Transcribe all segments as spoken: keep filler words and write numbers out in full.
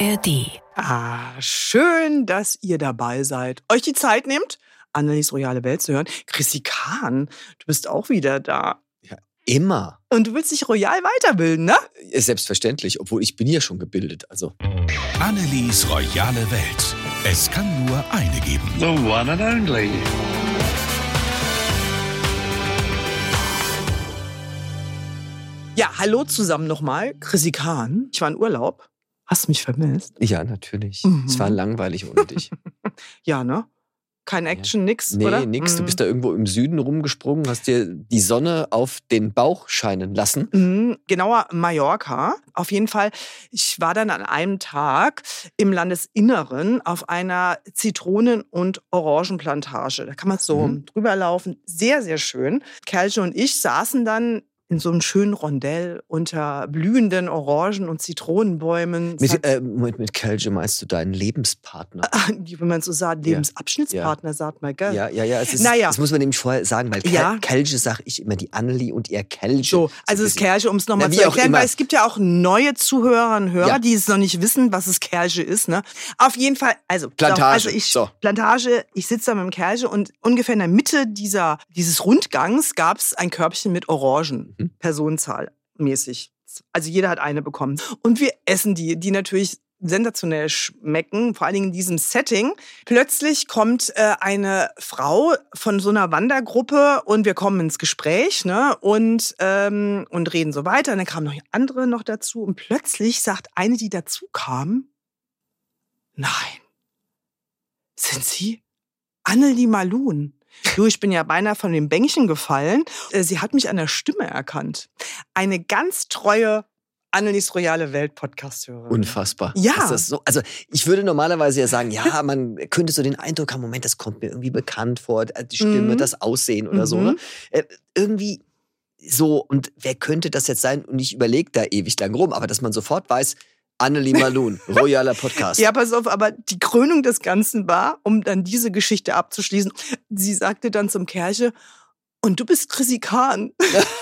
R D. Ah, schön, dass ihr dabei seid. Euch die Zeit nehmt, Annelies royale Welt zu hören. Chrissy Kahn, du bist auch wieder da. Ja, immer. Und du willst dich royal weiterbilden, ne? Selbstverständlich, obwohl ich bin ja schon gebildet. Also. Annelies royale Welt. Es kann nur eine geben. The one and only. Ja, hallo zusammen nochmal. Chrissy Kahn, ich war in Urlaub. Hast du mich vermisst? Ja, natürlich. Mhm. Es war langweilig ohne dich. Ja, ne? Kein Action, ja. nix, nee, oder? Nee, nix. Mhm. Du bist da irgendwo im Süden rumgesprungen, hast dir die Sonne auf den Bauch scheinen lassen. Mhm, genauer Mallorca. Auf jeden Fall, ich war dann an einem Tag im Landesinneren auf einer Zitronen- und Orangenplantage. Da kann man so mhm. drüber laufen. Sehr, sehr schön. Kerlche und ich saßen dann in so einem schönen Rondell unter blühenden Orangen- und Zitronenbäumen. Mit, äh, Moment, mit Kelge meinst du deinen Lebenspartner? Wie man so sagt, Lebensabschnittspartner, ja. sagt man, gell? Ja, ja, ja. Es ist, naja. Das muss man nämlich vorher sagen, weil Kel- ja. Kelge sage ich immer die Annelie und ihr Kelge. So, also das Kerlche, um es nochmal Na, zu erklären, weil es gibt ja auch neue Zuhörerinnen und Hörer, ja. die es noch nicht wissen, was es Kerlche ist. Ne? Auf jeden Fall, also Plantage. Also ich, so. Plantage, ich sitze da mit dem Kerlche und ungefähr in der Mitte dieser, dieses Rundgangs gab es ein Körbchen mit Orangen, mhm. Personenzahl. Mäßig. Also jeder hat eine bekommen. Und wir essen die, die natürlich sensationell schmecken, vor allen Dingen in diesem Setting. Plötzlich kommt äh, eine Frau von so einer Wandergruppe und wir kommen ins Gespräch, ne, und, ähm, und reden so weiter. Und dann kamen noch andere noch dazu und plötzlich sagt eine, die dazu kam, nein, sind Sie Annelie Malun? Du, ich bin ja beinahe von dem Bänkchen gefallen. Sie hat mich an der Stimme erkannt. Eine ganz treue Annelies royale Welt Podcast-Hörerin. Unfassbar. Ja. Ist das so? Also ich würde normalerweise ja sagen, ja, man könnte so den Eindruck haben, Moment, das kommt mir irgendwie bekannt vor, die Stimme, mhm. das Aussehen oder mhm. so. Ne? Äh, irgendwie so, und wer könnte das jetzt sein? Und ich überlege da ewig lang rum, aber dass man sofort weiß, Annelie Malun, royaler Podcast. Ja, pass auf, aber die Krönung des Ganzen war, um dann diese Geschichte abzuschließen, sie sagte dann zum Kerlche, und du bist Chrissy Kahn.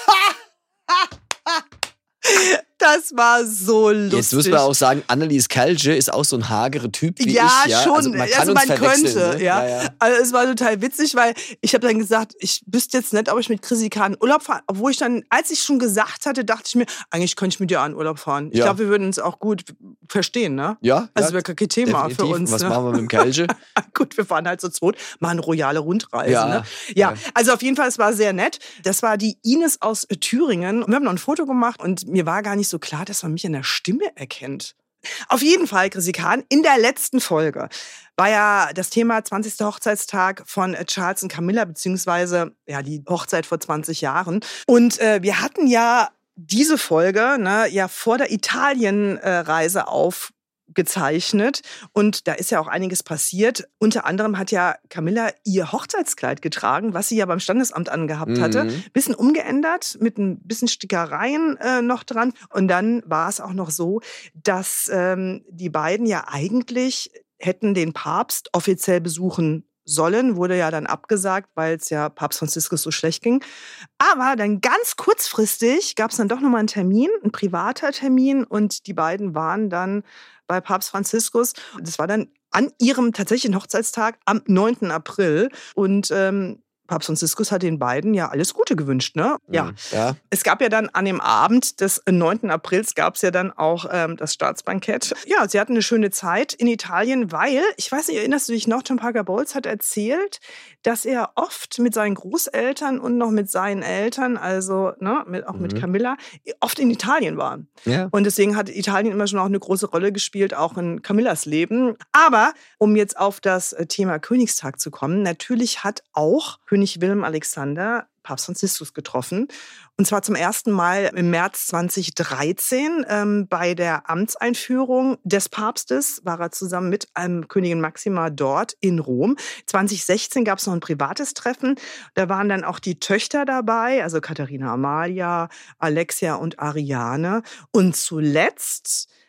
Das war so lustig. Jetzt muss man auch sagen, Annelies Kelge ist auch so ein hagerer Typ wie ja, ich. Ja, schon. Also man, kann also uns man könnte. Ne? Ja. Ja, ja. Also es war total witzig, weil ich habe dann gesagt, ich wüsste jetzt nicht, ob ich mit Chrissy Kahn in Urlaub fahre. Obwohl ich dann, als ich schon gesagt hatte, dachte ich mir, eigentlich könnte ich mit dir in Urlaub fahren. Ich ja. glaube, wir würden uns auch gut verstehen, ne? Ja. Also ja, wäre kein Thema definitiv. für uns. Was ne? machen wir mit dem Kelge? Gut, wir fahren halt so zweit, machen eine royale Rundreise. Ja. Ne? Ja. ja, also auf jeden Fall, es war sehr nett. Das war die Ines aus Thüringen. Und wir haben noch ein Foto gemacht und mir war gar nicht so klar, dass man mich an der Stimme erkennt. Auf jeden Fall, Chrissy Kahn, in der letzten Folge war ja das Thema zwanzigster Hochzeitstag von Charles und Camilla, beziehungsweise ja die Hochzeit vor zwanzig Jahren. Und äh, wir hatten ja diese Folge ne, ja vor der Italienreise auf gezeichnet und da ist ja auch einiges passiert. Unter anderem hat ja Camilla ihr Hochzeitskleid getragen, was sie ja beim Standesamt angehabt mhm. hatte. Bisschen umgeändert, mit ein bisschen Stickereien äh, noch dran. Und dann war es auch noch so, dass ähm, die beiden ja eigentlich hätten den Papst offiziell besuchen sollen, wurde ja dann abgesagt, weil es ja Papst Franziskus so schlecht ging. Aber dann ganz kurzfristig gab es dann doch nochmal einen Termin, ein privater Termin und die beiden waren dann bei Papst Franziskus. Das war dann an ihrem tatsächlichen Hochzeitstag am neunten April und ähm, Papst Franziskus hat den beiden ja alles Gute gewünscht, ne? Ja. ja. Es gab ja dann an dem Abend des neunten Aprils gab es ja dann auch ähm, das Staatsbankett. Ja, sie hatten eine schöne Zeit in Italien, weil, ich weiß nicht, erinnerst du dich noch, John Parker Bowles hat erzählt, dass er oft mit seinen Großeltern und noch mit seinen Eltern, also ne, mit, auch mhm. mit Camilla, oft in Italien war. Ja. Und deswegen hat Italien immer schon auch eine große Rolle gespielt, auch in Camillas Leben. Aber um jetzt auf das Thema Königstag zu kommen, natürlich hat auch König Wilhelm Alexander Papst Franziskus getroffen. Und zwar zum ersten Mal im März zweitausenddreizehn. Ähm, bei der Amtseinführung des Papstes war er zusammen mit ähm, Königin Maxima dort in Rom. zweitausendsechzehn gab es noch ein privates Treffen. Da waren dann auch die Töchter dabei, also Katharina Amalia, Alexia und Ariane. Und zuletzt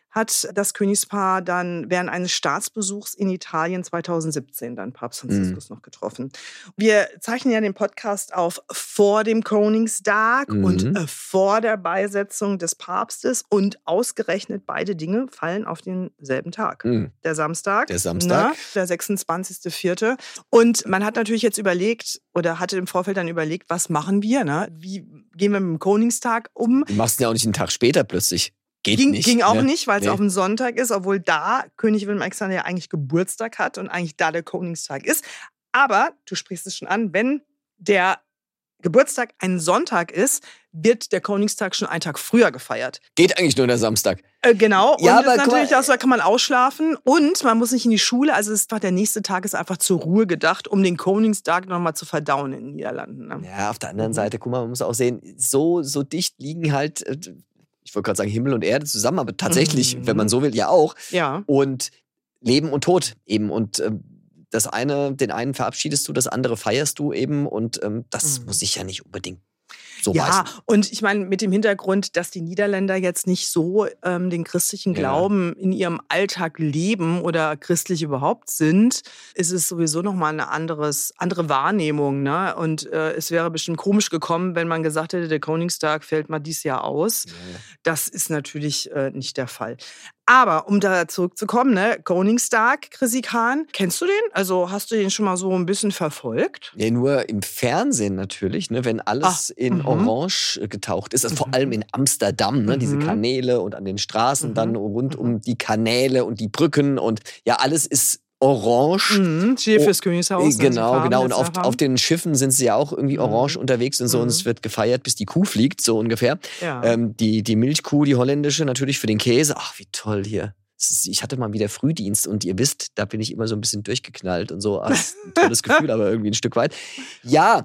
hat das Königspaar dann während eines Staatsbesuchs in Italien zweitausendsiebzehn dann Papst Franziskus mhm. noch getroffen. Wir zeichnen ja den Podcast auf vor dem Koningstag mhm. und äh, vor der Beisetzung des Papstes und ausgerechnet beide Dinge fallen auf denselben Tag. Mhm. Der Samstag. Der Samstag. Na, der sechsundzwanzigster vierte Und man hat natürlich jetzt überlegt oder hatte im Vorfeld dann überlegt, was machen wir? Ne? Wie gehen wir mit dem Koningstag um? Du machst ihn ja auch nicht einen Tag später plötzlich. Geht ging, nicht. Ging auch ne? nicht, weil es nee. auf dem Sonntag ist, obwohl da König Wilhelm Alexander ja eigentlich Geburtstag hat und eigentlich da der Koningstag ist. Aber, du sprichst es schon an, wenn der Geburtstag ein Sonntag ist, wird der Koningstag schon einen Tag früher gefeiert. Geht eigentlich nur der Samstag. Äh, genau. Ja, und aber ist natürlich auch so, da kann man ausschlafen und man muss nicht in die Schule. Also es ist der nächste Tag ist einfach zur Ruhe gedacht, um den Koningstag nochmal zu verdauen in den Niederlanden. Ne? Ja, auf der anderen Seite, guck mal, man muss auch sehen, so, so dicht liegen halt, ich wollte gerade sagen Himmel und Erde zusammen, aber tatsächlich, mhm. wenn man so will, ja auch. Ja. Und Leben und Tod eben und ähm, das eine, den einen verabschiedest du, das andere feierst du eben und ähm, das mhm. muss ich ja nicht unbedingt so ja, weißen. Und ich meine, mit dem Hintergrund, dass die Niederländer jetzt nicht so ähm, den christlichen Glauben ja. in ihrem Alltag leben oder christlich überhaupt sind, ist es sowieso nochmal eine anderes, andere Wahrnehmung. Ne? Und äh, es wäre bestimmt komisch gekommen, wenn man gesagt hätte, der Koningstag fällt mal dieses Jahr aus. Ja. Das ist natürlich äh, nicht der Fall. Aber um da zurückzukommen, ne, Koningstag, Chrissy Kahn, kennst du den? Also hast du den schon mal so ein bisschen verfolgt? Ja, nur im Fernsehen natürlich, ne, wenn alles Ach, in mhm. Orange getaucht ist. Also mhm. vor allem in Amsterdam, ne, mhm. diese Kanäle und an den Straßen mhm. dann rund mhm. um die Kanäle und die Brücken und ja, alles ist orange. Mhm, Schiff fürs Königshaus. Genau, genau. Und auf, auf den Schiffen sind sie ja auch irgendwie orange mhm. unterwegs und so. Mhm. Und es wird gefeiert, bis die Kuh fliegt, so ungefähr. Ja. Ähm, die, die Milchkuh, die holländische, natürlich für den Käse. Ach, wie toll hier. Ich hatte mal wieder Frühdienst und ihr wisst, da bin ich immer so ein bisschen durchgeknallt und so. Ach, das ist ein tolles Gefühl, aber irgendwie ein Stück weit. Ja,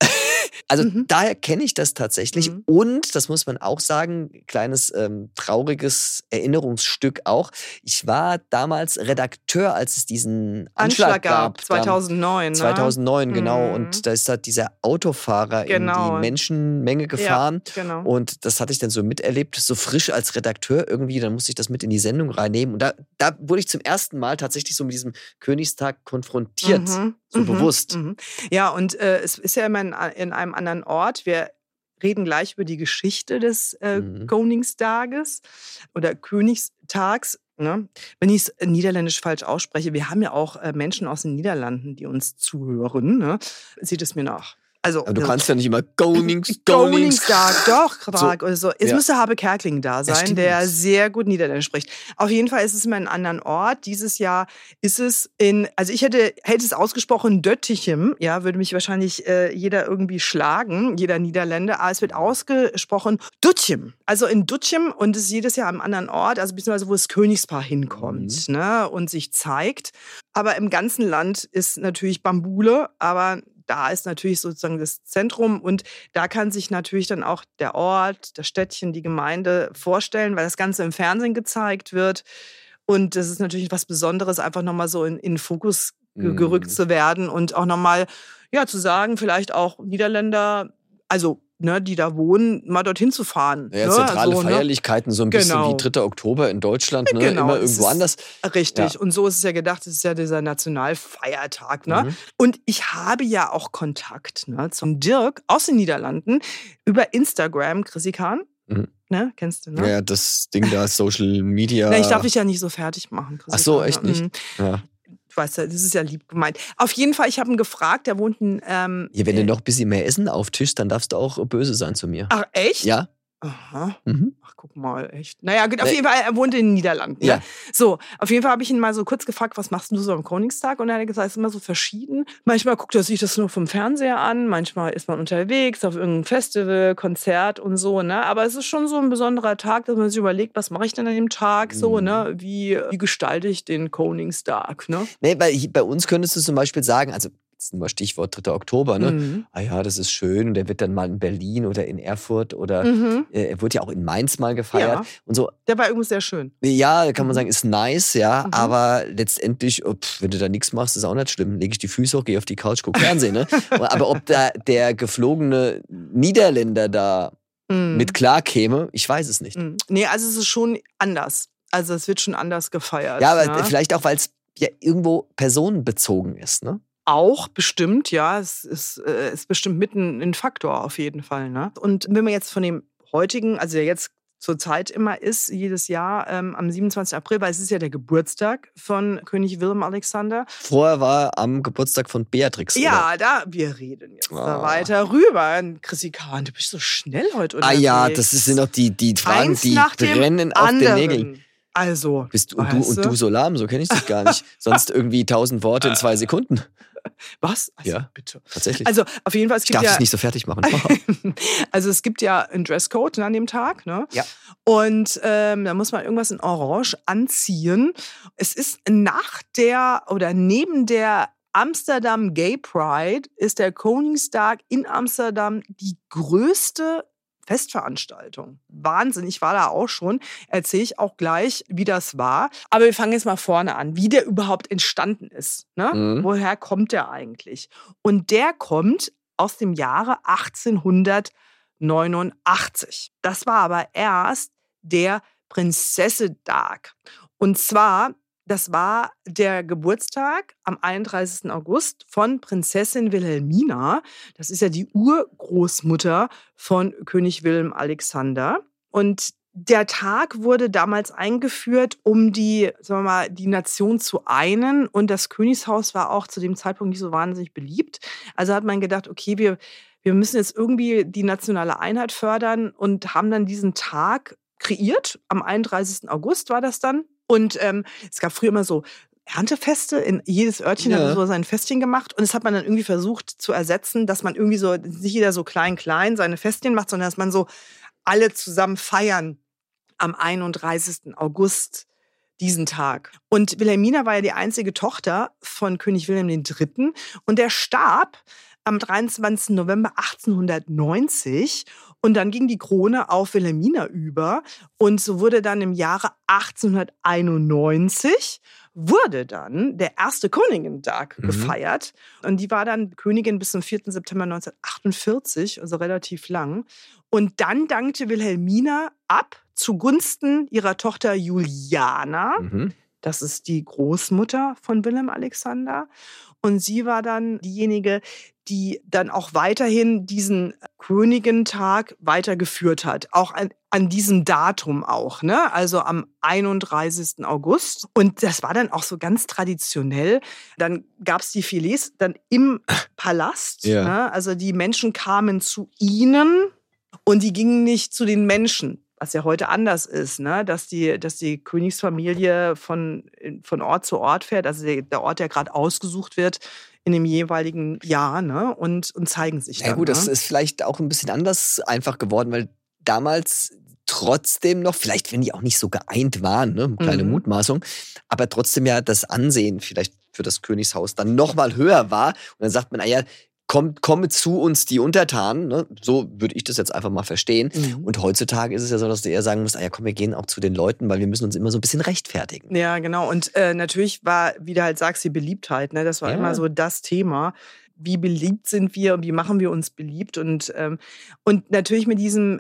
also mhm. daher kenne ich das tatsächlich. Mhm. Und, das muss man auch sagen, kleines ähm, trauriges Erinnerungsstück auch. Ich war damals Redakteur, als es diesen Anschlag, Anschlag gab. gab zweitausendneun. Ne? zweitausendneun, genau. Mhm. Und da ist halt dieser Autofahrer genau. in die Menschenmenge gefahren. Ja, genau. Und das hatte ich dann so miterlebt, so frisch als Redakteur irgendwie. Dann musste ich das mit in die Sendung reinnehmen. Und da, da wurde ich zum ersten Mal tatsächlich so mit diesem Königstag konfrontiert. Mhm. So mhm. bewusst. Mhm. Ja, und äh, es ist ja immer in, in einem anderen Ort. Wir reden gleich über die Geschichte des äh, mhm. Koningstages oder Königstags. Ne? Wenn ich es niederländisch falsch ausspreche, wir haben ja auch äh, Menschen aus den Niederlanden, die uns zuhören. Ne? Sieht es mir nach. Also, aber du kannst ja nicht immer Konings, Koningstag, doch, Quark so, oder so. Es ja. müsste Habe Kerkeling da sein, ja, der sehr gut Niederländisch spricht. Auf jeden Fall ist es immer in einem anderen Ort. Dieses Jahr ist es in, also ich hätte, hätte es ausgesprochen Döttichem, ja, würde mich wahrscheinlich äh, jeder irgendwie schlagen, jeder Niederländer, aber es wird ausgesprochen Dutchem. Also in Dutchem und es ist jedes Jahr am anderen Ort, also beziehungsweise wo das Königspaar hinkommt, mhm. ne, und sich zeigt. Aber im ganzen Land ist natürlich Bambule, aber da ist natürlich sozusagen das Zentrum und da kann sich natürlich dann auch der Ort, das Städtchen, die Gemeinde vorstellen, weil das Ganze im Fernsehen gezeigt wird. Und das ist natürlich was Besonderes, einfach nochmal so in, in den Fokus ge- gerückt mm. zu werden und auch nochmal, ja, zu sagen, vielleicht auch Niederländer, also ne, die da wohnen, mal dorthin zu fahren. Ja, ne? zentrale so, Feierlichkeiten, so ein genau. bisschen wie dritter Oktober in Deutschland, ne? Genau, Immer irgendwo anders. Richtig, ja. und so ist es ja gedacht, es ist ja dieser Nationalfeiertag. Ne? Mhm. Und ich habe ja auch Kontakt ne, zum Dirk aus den Niederlanden über Instagram, Chrissy Kahn. Mhm. Ne, kennst du, ne? Ja, das Ding da, Social Media. Na, ich darf dich ja nicht so fertig machen, Chrissy Ach so, Kahn. echt nicht? Mhm. Ja. Du weißt ja, das ist ja lieb gemeint. Auf jeden Fall, ich habe ihn gefragt, der wohnt in... Ähm, ja, wenn du noch ein bisschen mehr Essen auftischst, dann darfst du auch böse sein zu mir. Ach, echt? Ja. Aha. Mhm. Ach, guck mal, echt. Naja, gut, auf nee. jeden Fall, er wohnt in den Niederlanden. Ja. Ne? So, auf jeden Fall habe ich ihn mal so kurz gefragt, was machst du so am Koningstag? Und er hat gesagt, es ist immer so verschieden. Manchmal guckt er sich das nur vom Fernseher an, manchmal ist man unterwegs auf irgendeinem Festival, Konzert und so, ne? Aber es ist schon so ein besonderer Tag, dass man sich überlegt, was mache ich denn an dem Tag so, mhm. ne? Wie, wie gestalte ich den Koningstag, ne? Nee, weil bei uns könntest du zum Beispiel sagen, also jetzt nur Stichwort dritter Oktober, ne? Mhm. Ah ja, das ist schön. Und der wird dann mal in Berlin oder in Erfurt oder mhm. äh, er wird ja auch in Mainz mal gefeiert. Ja. Und so. Der war übrigens sehr schön. Ja, da kann man sagen, ist nice, ja. Mhm. Aber letztendlich, oh, pff, wenn du da nichts machst, ist auch nicht schlimm. Lege ich die Füße hoch, gehe auf die Couch, guck Fernsehen, ne? Aber ob da der geflogene Niederländer da mhm. mit klar käme, ich weiß es nicht. Mhm. Nee, also es ist schon anders. Also es wird schon anders gefeiert. Ja, aber ne? vielleicht auch, weil es ja irgendwo personenbezogen ist, ne? Auch bestimmt, ja. Es ist, äh, ist bestimmt mitten ein Faktor auf jeden Fall. Ne? Und wenn man jetzt von dem heutigen, also der jetzt zur Zeit immer ist, jedes Jahr ähm, am siebenundzwanzigsten April, weil es ist ja der Geburtstag von König Willem Alexander. Vorher war am Geburtstag von Beatrix. Ja, oder? da, wir reden jetzt Oh. da weiter rüber. Chrissy Kahn, du bist so schnell heute Ah unterwegs. ja, das sind noch die, die Fragen, Eins die nach dem brennen auf anderen. den Nägeln. Also, Bist, und, du, weißt und du so lahm, so kenne ich dich gar nicht. Sonst irgendwie tausend Worte in zwei Sekunden. Was? Also, Ja. bitte. Tatsächlich. Also, auf jeden Fall, es ich gibt darf ja... dich nicht so fertig machen. Also es gibt ja einen Dresscode ne, an dem Tag. Ne? Ja. Und ähm, da muss man irgendwas in Orange anziehen. Es ist nach der oder neben der Amsterdam Gay Pride ist der Koningstag in Amsterdam die größte Festveranstaltung. Wahnsinn, ich war da auch schon. Erzähle ich auch gleich, wie das war. Aber wir fangen jetzt mal vorne an, wie der überhaupt entstanden ist. Ne? Mhm. Woher kommt der eigentlich? Und der kommt aus dem Jahre achtzehnhundertneunundachtzig. Das war aber erst der Prinzessendag. Und zwar, das war der Geburtstag am einunddreißigsten August von Prinzessin Wilhelmina. Das ist ja die Urgroßmutter von König Willem Alexander. Und der Tag wurde damals eingeführt, um die, sagen wir mal, die Nation zu einen. Und das Königshaus war auch zu dem Zeitpunkt nicht so wahnsinnig beliebt. Also hat man gedacht, okay, wir, wir müssen jetzt irgendwie die nationale Einheit fördern und haben dann diesen Tag kreiert. Am einunddreißigsten August war das dann. Und ähm, es gab früher immer so Erntefeste. In jedes Örtchen Ja. hat so sein Festchen gemacht. Und das hat man dann irgendwie versucht zu ersetzen, dass man irgendwie so, nicht jeder so klein-klein seine Festchen macht, sondern dass man so alle zusammen feiern am einunddreißigsten August diesen Tag. Und Wilhelmina war ja die einzige Tochter von König Wilhelm der Dritte. Und der starb am dreiundzwanzigsten November achtzehnhundertneunzig. Und dann ging die Krone auf Wilhelmina über. Und so wurde dann im Jahre achtzehnhunderteinundneunzig wurde dann der erste Königentag Mhm. gefeiert. Und die war dann Königin bis zum vierten September neunzehnhundertachtundvierzig, also relativ lang. Und dann dankte Wilhelmina ab zugunsten ihrer Tochter Juliana. Mhm. Das ist die Großmutter von Willem Alexander. Und sie war dann diejenige, die dann auch weiterhin diesen Königentag weitergeführt hat. Auch an, an diesem Datum auch, ne? Also am einunddreißigsten August. Und das war dann auch so ganz traditionell. Dann gab es die Filets dann im Palast. Ja. Ne? Also die Menschen kamen zu ihnen und die gingen nicht zu den Menschen. Was ja heute anders ist, ne? dass, die, dass die Königsfamilie von, von Ort zu Ort fährt, also der, der Ort, der gerade ausgesucht wird in dem jeweiligen Jahr, ne? und, und zeigen sich Ja dann. gut, das ne? ist vielleicht auch ein bisschen anders einfach geworden, weil damals trotzdem noch, vielleicht wenn die auch nicht so geeint waren, ne? Kleine Mhm. Mutmaßung, aber trotzdem ja das Ansehen vielleicht für das Königshaus dann noch mal höher war. Und dann sagt man, naja, kommt, komme zu uns die Untertanen, ne? So würde ich das jetzt einfach mal verstehen. Mhm. Und heutzutage ist es ja so, dass du eher sagen musst, ah ja komm, wir gehen auch zu den Leuten, weil wir müssen uns immer so ein bisschen rechtfertigen. Ja, genau. Und äh, natürlich war, wie du halt sagst, die Beliebtheit. Ne? Das war Ja. immer so das Thema. Wie beliebt sind wir und wie machen wir uns beliebt? Und, ähm, und natürlich mit diesem,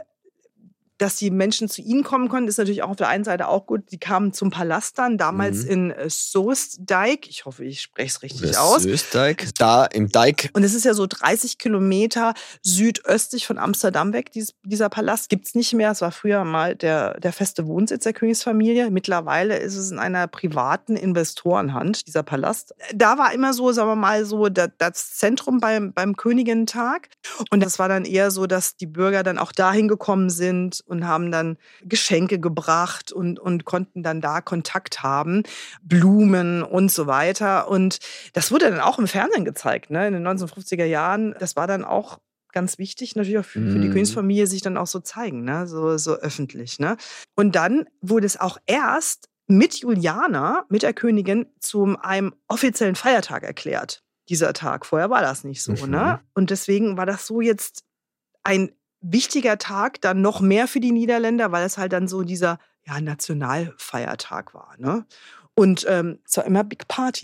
dass die Menschen zu ihnen kommen konnten, ist natürlich auch auf der einen Seite auch gut. Die kamen zum Palast dann, damals Mhm. in äh, Soestdijk. Ich hoffe, ich spreche es richtig aus. Österreich, da im Dijk. Und es ist ja so dreißig Kilometer südöstlich von Amsterdam weg, dies, dieser Palast. Gibt es nicht mehr. Es war früher mal der, der feste Wohnsitz der Königsfamilie. Mittlerweile ist es in einer privaten Investorenhand, dieser Palast. Da war immer so, sagen wir mal, so das, das Zentrum beim, beim Königentag. Und das war dann eher so, dass die Bürger dann auch dahin gekommen sind und haben dann Geschenke gebracht und, und konnten dann da Kontakt haben, Blumen und so weiter. Und das wurde dann auch im Fernsehen gezeigt, ne? In den neunzehnhundertfünfziger Jahren. Das war dann auch ganz wichtig, natürlich auch für, für die Mhm. Königsfamilie, sich dann auch so zeigen, ne? so, so öffentlich. Ne? Und dann wurde es auch erst mit Juliana, mit der Königin, zu einem offiziellen Feiertag erklärt, dieser Tag. Vorher war das nicht so. Mhm. Ne? Und deswegen war das so jetzt ein wichtiger Tag, dann noch mehr für die Niederländer, weil es halt dann so dieser ja, Nationalfeiertag war. Ne? Und ähm, es war immer Big Party.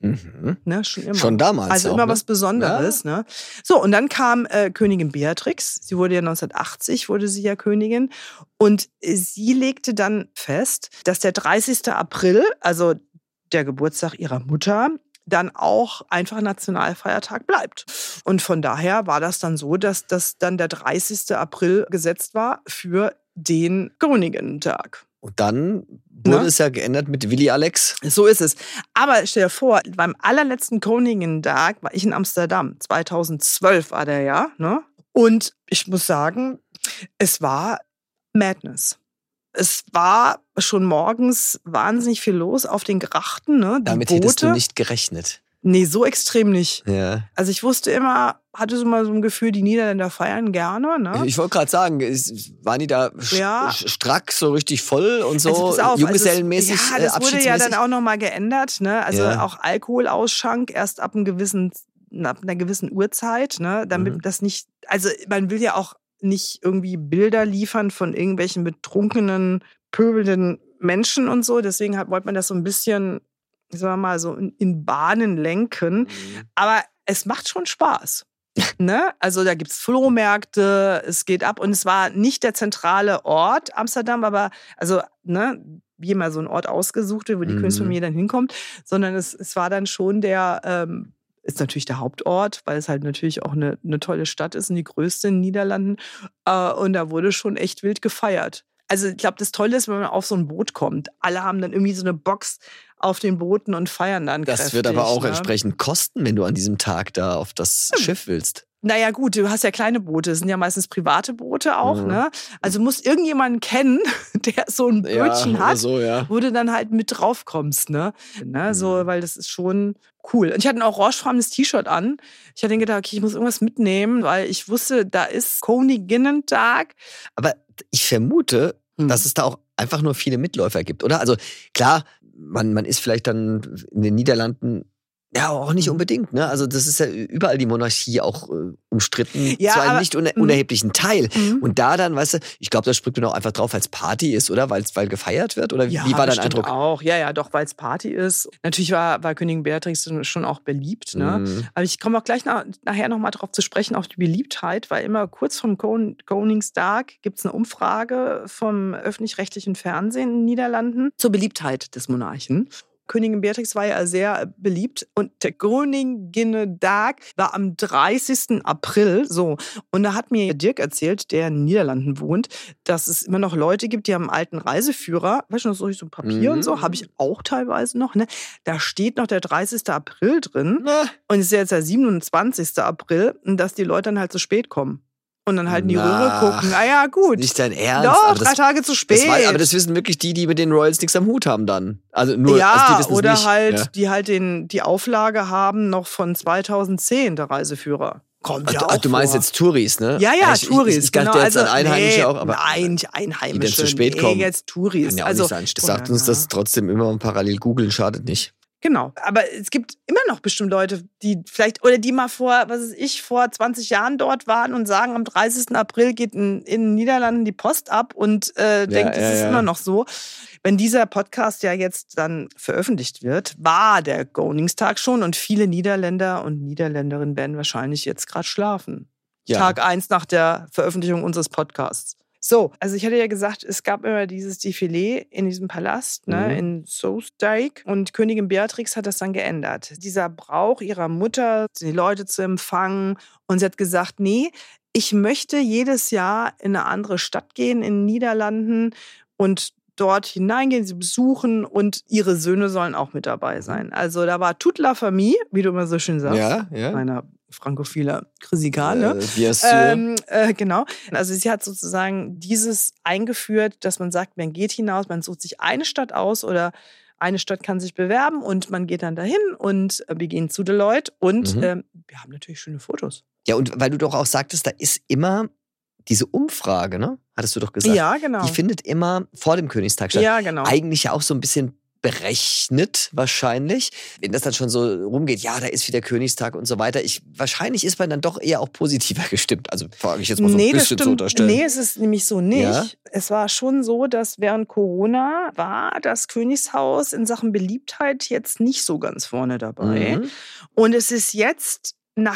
Mhm. Ne, schon immer. Schon damals. Also auch, immer ne? was Besonderes. Ja. Ne? So, und dann kam äh, Königin Beatrix. Sie wurde ja neunzehnhundertachtzig, wurde sie ja Königin. Und sie legte dann fest, dass der dreißigster April, also der Geburtstag ihrer Mutter, dann auch einfach Nationalfeiertag bleibt. Und von daher war das dann so, dass das dann der dreißigster April gesetzt war für den Königinnentag. Und dann wurde Ne? es ja geändert mit Willi Alex. So ist es. Aber stell dir vor, beim allerletzten Königinnentag war ich in Amsterdam. zweitausendzwölf war der ja. Ne? Und ich muss sagen, es war Madness. Es war schon morgens wahnsinnig viel los auf den Grachten. Ne? Die Damit Boote. hättest du nicht gerechnet. Nee, so extrem nicht. Ja. Also ich wusste immer, hatte so mal so ein Gefühl, die Niederländer feiern gerne. Ne? Ich wollte gerade sagen, ist- waren die da sch- Ja. sch- strack, so richtig voll und so, Also pass auf, junggesellenmäßig, also es, ja, äh, das wurde ja abschiedsmäßig? dann auch nochmal geändert. Ne? Also Ja. auch Alkoholausschank erst ab, einem gewissen, ab einer gewissen Uhrzeit, ne? Damit Mhm. das nicht, also man will ja auch nicht irgendwie Bilder liefern von irgendwelchen betrunkenen, pöbelnden Menschen und so. Deswegen hat, wollte man das so ein bisschen, sagen wir mal, so in, in Bahnen lenken. Mhm. Aber es macht schon Spaß. Ne? Also da gibt es Flohmärkte, es geht ab. Und es war nicht der zentrale Ort Amsterdam, aber also, ne, wie immer so ein Ort ausgesucht wird, wo die Mhm. Königsfamilie dann hinkommt, sondern es, es war dann schon der, ähm, ist natürlich der Hauptort, weil es halt natürlich auch eine, eine tolle Stadt ist und die größte in den Niederlanden. Äh, und da wurde schon echt wild gefeiert. Also ich glaube, das Tolle ist, wenn man auf so ein Boot kommt. Alle haben dann irgendwie so eine Box auf den Booten und feiern dann Das kräftig. wird aber auch ne? entsprechend kosten, wenn du an diesem Tag da auf das Hm. Schiff willst. Naja gut, du hast ja kleine Boote, das sind ja meistens private Boote auch, Mhm. ne? Also du musst irgendjemanden kennen, der so ein Bötchen ja, oder hat, so, ja. wo du dann halt mit drauf kommst, ne? ne? So, Mhm. weil das ist schon cool. Und ich hatte ein orangefarbenes T-Shirt an. Ich hatte gedacht, okay, ich muss irgendwas mitnehmen, weil ich wusste, da ist Königinnentag. Aber ich vermute, Hm. dass es da auch einfach nur viele Mitläufer gibt, oder? Also klar, man, man ist vielleicht dann in den Niederlanden ja auch nicht Mhm. unbedingt, ne? Also das ist ja überall die Monarchie auch äh, umstritten, Ja, zu einem aber- nicht uner Mhm. unerheblichen Teil. Mhm. Und da dann, weißt du, ich glaube, das springt man auch einfach drauf, weil es Party ist, oder? Weil's, weil gefeiert wird? Oder Ja, wie war dein bestimmt Eindruck? auch. Ja, ja, doch, weil es Party ist. Natürlich war, war Königin Beatrix schon auch beliebt, ne? Mhm. Aber ich komme auch gleich nach, nachher nochmal darauf zu sprechen, auf die Beliebtheit, weil immer kurz vom Kon- Koningstag gibt es eine Umfrage vom öffentlich-rechtlichen Fernsehen in den Niederlanden zur Beliebtheit des Monarchen. Königin Beatrix war ja sehr beliebt und der Königinnentag war am dreißigsten April so. Und da hat mir Dirk erzählt, der in den Niederlanden wohnt, dass es immer noch Leute gibt, die haben einen alten Reiseführer, weißt du noch, so so ein Papier Mhm. und so, habe ich auch teilweise noch, ne? Da steht noch der dreißigster April drin Na, und es ist ja jetzt der siebenundzwanzigster April, und dass die Leute dann halt zu spät kommen. Und dann halt in die Na, Röhre gucken. Ah ja, gut. nicht dein Ernst. Doch, aber drei das, Tage zu spät. das war, aber das wissen wirklich die, die mit den Royals nichts am Hut haben dann. Also nur, ja, also die wissen's oder nicht. halt, Ja. die halt den, die Auflage haben noch von zweitaudzehn, der Reiseführer. Kommt Ach, ja du- auch ach, du meinst vor. jetzt Touris, ne? Ja, ja, ich, Touris. Ich, ich dachte genau. jetzt an Einheimische nee, auch, aber nein, nicht Einheimische. die dann zu spät nee, kommen. jetzt Touris. kann ja auch also, nicht sein. Sagt ja, uns ja. das trotzdem immer parallel googeln, schadet nicht. Genau. Aber es gibt immer noch bestimmt Leute, die vielleicht, oder die mal vor, was weiß ich, vor zwanzig Jahren dort waren und sagen, am dreißigsten April geht in, in den Niederlanden die Post ab und äh, denkt, es ja, ist ja. immer noch so. Wenn dieser Podcast ja jetzt dann veröffentlicht wird, war der Koningstag schon und viele Niederländer und Niederländerinnen werden wahrscheinlich jetzt gerade schlafen. Ja. Tag eins nach der Veröffentlichung unseres Podcasts. So, also ich hatte ja gesagt, es gab immer dieses Defilé in diesem Palast, ne, Mhm. in Soestdijk, und Königin Beatrix hat das dann geändert. Dieser Brauch ihrer Mutter, die Leute zu empfangen, und sie hat gesagt, nee, ich möchte jedes Jahr in eine andere Stadt gehen in den Niederlanden und dort hineingehen, sie besuchen, und ihre Söhne sollen auch mit dabei sein. Also da war toute la famille, wie du immer so schön sagst, Ja, ja. meiner frankophiler Chrysikale. Äh, bien sûr. Ähm, äh, genau. Also sie hat sozusagen dieses eingeführt, dass man sagt, man geht hinaus, man sucht sich eine Stadt aus oder eine Stadt kann sich bewerben und man geht dann dahin und äh, wir gehen zu Deloitte und Mhm. ähm, wir haben natürlich schöne Fotos. Ja, und weil du doch auch sagtest, da ist immer diese Umfrage, ne? Hattest du doch gesagt. Ja, genau. Die findet immer vor dem Königstag statt. Ja, genau. Eigentlich ja auch so ein bisschen berechnet wahrscheinlich. Wenn das dann schon so rumgeht, ja, da ist wieder Königstag und so weiter. Ich, wahrscheinlich ist man dann doch eher auch positiver gestimmt. Also frage ich jetzt mal so nee, ein bisschen zu unterstellen. Nee, es ist nämlich so nicht. Ja? Es war schon so, dass während Corona war das Königshaus in Sachen Beliebtheit jetzt nicht so ganz vorne dabei. Mhm. Und es ist jetzt nach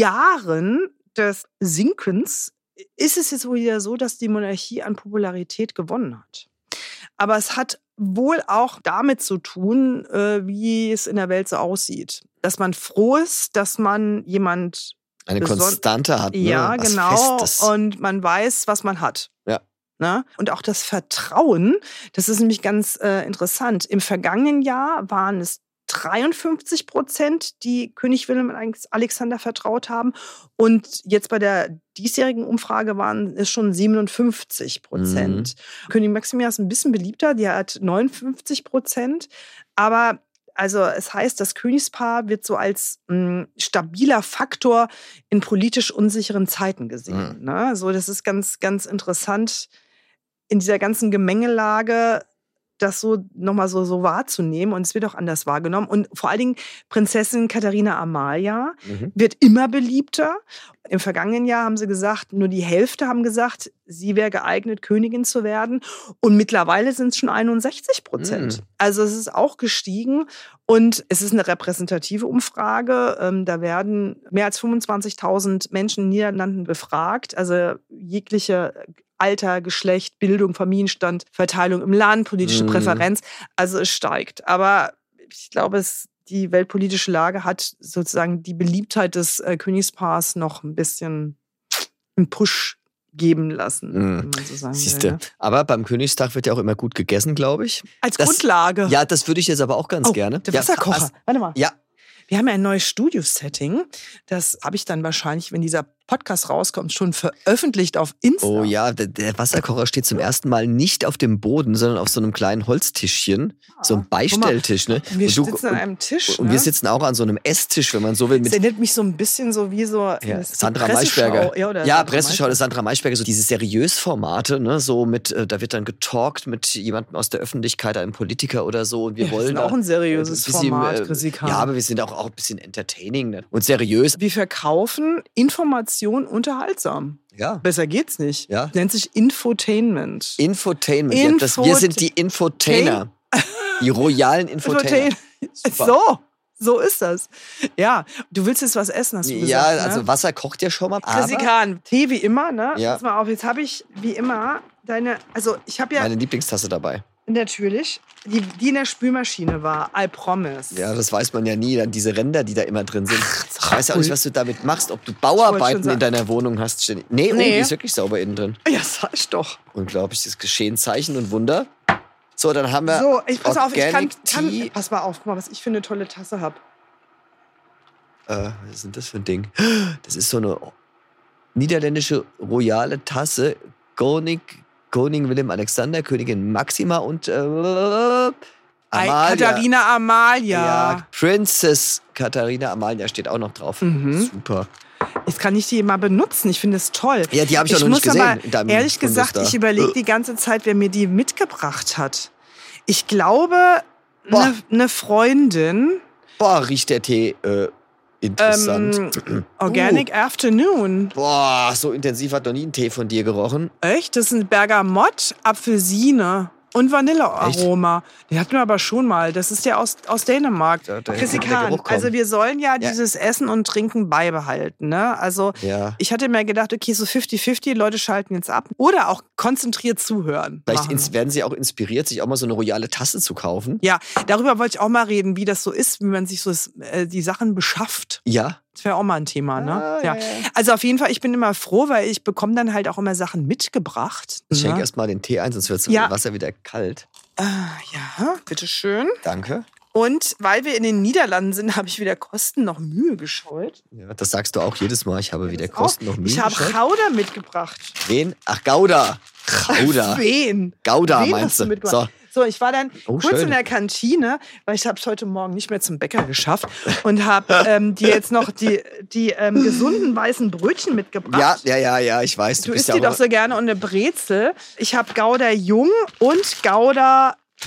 Jahren des Sinkens, ist es jetzt wohl wieder so, dass die Monarchie an Popularität gewonnen hat. Aber es hat wohl auch damit zu tun, äh, wie es in der Welt so aussieht. Dass man froh ist, dass man jemand eine Konstante hat. Ne? Ja, was genau. Festes. Und man weiß, was man hat. Ja. Ne? Und auch das Vertrauen, das ist nämlich ganz äh, interessant. Im vergangenen Jahr waren es dreiundfünfzig Prozent, die König Wilhelm und Alexander vertraut haben. Und jetzt bei der diesjährigen Umfrage waren es schon siebenundfünfzig Prozent. Mhm. König Maximilian ist ein bisschen beliebter, der hat neunundfünfzig Prozent. Aber also es heißt, das Königspaar wird so als mh, stabiler Faktor in politisch unsicheren Zeiten gesehen. Mhm. Ne? So, das ist ganz, ganz interessant in dieser ganzen Gemengelage, das so nochmal so, so wahrzunehmen. Und es wird auch anders wahrgenommen. Und vor allen Dingen Prinzessin Katharina Amalia mhm. wird immer beliebter. Im vergangenen Jahr haben sie gesagt, nur die Hälfte haben gesagt, sie wäre geeignet, Königin zu werden. Und mittlerweile sind es schon einundsechzig Prozent. Mhm. Also es ist auch gestiegen. Und es ist eine repräsentative Umfrage. Ähm, da werden mehr als fünfundzwanzigtausend Menschen in den Niederlanden befragt. Also jegliche Alter, Geschlecht, Bildung, Familienstand, Verteilung im Land, politische mm. Präferenz. Also es steigt. Aber ich glaube, es, die weltpolitische Lage hat sozusagen die Beliebtheit des äh, Königspaars noch ein bisschen einen Push geben lassen, mm. wenn man so sagen Siehste. will. Ne? Aber beim Königstag wird ja auch immer gut gegessen, glaube ich. Als das, Grundlage. Ja, das würde ich jetzt aber auch ganz oh, gerne. Der Wasserkocher. Ja, Warte mal. Ja. Wir haben ja ein neues Studio-Setting. Das habe ich dann wahrscheinlich, wenn dieser Podcast rauskommt, schon veröffentlicht auf Insta. Oh ja, der, der Wasserkocher steht zum ersten Mal nicht auf dem Boden, sondern auf so einem kleinen Holztischchen. Ja, so ein Beistelltisch. Ne? Wir und du, sitzen an einem Tisch. Und ne? wir sitzen auch an so einem Esstisch, wenn man so will. Mit das erinnert mich so ein bisschen so wie so ja, Sandra Maischberger. Ja, oder ja Sandra Presseschau des Sandra Maischberger. So diese Seriös-Formate, ne? So mit, äh, da wird dann getalkt mit jemandem aus der Öffentlichkeit, einem Politiker oder so. Und wir ja, wollen das ist da, auch ein seriöses äh, ein bisschen, Format, äh, Chrissy Kahn. Ja, aber wir sind auch, auch ein bisschen entertaining ne? Und seriös. Wir verkaufen Information unterhaltsam. Ja. Besser geht's nicht. Ja. Nennt sich Infotainment. Infotainment. Info- ja, das, wir sind die Infotainer. Die royalen Infotainer. So, so ist das. Ja, du willst jetzt was essen, hast du gesagt. Ja, ne? also Wasser kocht ja schon mal. Chrissy Kahn, Tee wie immer, ne? Ja. Pass mal auf, jetzt habe ich wie immer deine, also ich habe ja... Meine Lieblingstasse dabei. Natürlich. Die, die in der Spülmaschine war. I promise. Ja, das weiß man ja nie. Dann diese Ränder, die da immer drin sind. Ach, ich weiß ja auch nicht, was du damit machst. Ob du Bauarbeiten in deiner Wohnung hast. Nee, nee. Oh, Nee. die ist wirklich sauber innen drin. Ja, sag ich doch. Unglaublich, das Geschehen, Zeichen und Wunder. So, dann haben wir So, ich, pass auf, ich kann, Organic kann... Tea. Pass mal auf, guck mal, was ich für eine tolle Tasse habe. Äh, was ist denn das für ein Ding? Das ist so eine niederländische royale Tasse. Koning, Koning Willem Alexander, Königin Maxima und äh, Amalia. Katharina Amalia. Ja, Princess Katharina Amalia steht auch noch drauf. Mhm. Super. Jetzt kann ich die mal benutzen. Ich finde es toll. Ja, die habe ich auch noch muss nicht gesehen. Aber, in deinem ehrlich gesagt, Fundus ich da. überlege die ganze Zeit, wer mir die mitgebracht hat. Ich glaube, Boah. eine ne Freundin. Boah, riecht der Tee äh, interessant. Ähm, Organic uh. Afternoon. Boah, so intensiv hat noch nie ein Tee von dir gerochen. Echt? Das sind Bergamott, Apfelsine und Vanillearoma. Den hatten wir aber schon mal. Das ist ja aus, aus Dänemark. Da- da- Chrissy der Kahn, Geruch kommt. also wir sollen ja, Ja. dieses Essen und Trinken beibehalten. Ne? Also Ja. ich hatte mir gedacht, okay, so fifty fifty, Leute schalten jetzt ab. Oder auch konzentriert zuhören. Vielleicht machen. ins, werden sie auch inspiriert, sich auch mal so eine royale Tasse zu kaufen. Ja, darüber wollte ich auch mal reden, wie das so ist, wie man sich so äh, die Sachen beschafft. Ja. Das wäre auch mal ein Thema, ne? Ah, ja, ja. Also auf jeden Fall, ich bin immer froh, weil ich bekomme dann halt auch immer Sachen mitgebracht. Ich schenke ne? erst mal den Tee ein, sonst wird das Ja. Wasser wieder kalt. Äh, ja, bitteschön. Danke. Und weil wir in den Niederlanden sind, habe ich wieder Kosten noch Mühe gescheut. Ja, das sagst du auch jedes Mal. Ich habe wieder Auch- Kosten noch Mühe Ich habe gescheut. Gouda mitgebracht. Wen? Ach, Gouda. Gouda. Wen? Gouda Wen meinst hast du du? mitgebracht? So. So, ich war dann Oh, kurz schön. in der Kantine, weil ich habe es heute Morgen nicht mehr zum Bäcker geschafft und habe ähm, dir jetzt noch die, die ähm, gesunden weißen Brötchen mitgebracht. Ja, ja, ja, ja, ich weiß. Du, Du bist isst ja die auch doch so gerne und eine Brezel. Ich habe Gouda Jung und Gouda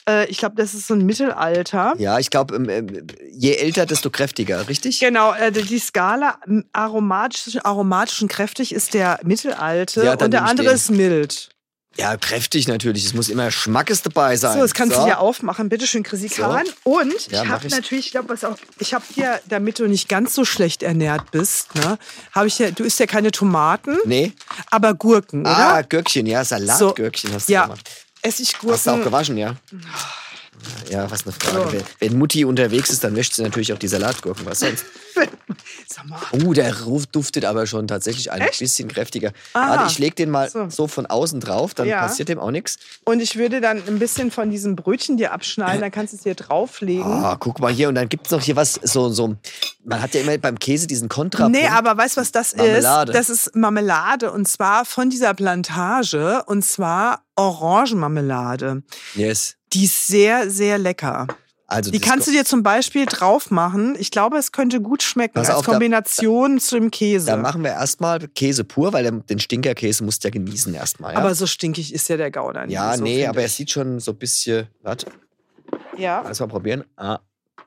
Äh, ich glaube, das ist so ein Mittelalter. Ja, ich glaube, ähm, je älter, desto kräftiger, richtig? Genau, äh, die Skala aromatisch, aromatisch und kräftig ist der mittelalte Ja, dann und der nehm ich andere den. ist mild. Ja, kräftig natürlich. Es muss immer Schmackes dabei sein. So, das kannst du dir aufmachen. Bitte schön, Chrissy Kahn. Und Ja, ich mach habe ich's. natürlich, ich glaube, was auch, ich habe hier, damit du nicht ganz so schlecht ernährt bist, ne, habe ich ja, du isst ja keine Tomaten, Nee. aber Gurken, Ah, oder? Gürkchen, ja, Salatgürkchen hast du Ja, gemacht. Essiggurken. Hast du auch gewaschen, ja? Ja, was eine Frage. So. Wenn- Wenn Mutti unterwegs ist, dann wäscht sie natürlich auch die Salatgurken. Was sonst? Sag mal. Oh, der Ruf duftet aber schon tatsächlich ein Echt? bisschen kräftiger. Aha. Warte, ich leg den mal so. So. von außen drauf, dann Ja. passiert dem auch nichts. Und ich würde dann ein bisschen von diesem Brötchen dir abschneiden, dann kannst du es hier drauflegen. Ah, guck mal hier. Und dann gibt es noch hier was, so, so, man hat ja immer beim Käse diesen Kontrapunkt. Nee, aber weißt du, was das Marmelade. ist? Das ist Marmelade und zwar von dieser Plantage und zwar Orangenmarmelade. Yes. Die ist sehr, sehr lecker. Also Die das kannst du dir zum Beispiel drauf machen. Ich glaube, es könnte gut schmecken Pass als auf, da- Kombination zu dem Käse. Da machen wir erstmal Käse pur, weil der- den Stinkerkäse musst du ja genießen erstmal. Ja? Aber so stinkig ist ja der Gouda nicht. ja, so nee, find aber er ich. sieht schon so ein bisschen. Warte, Ja. lass mal probieren. Ah.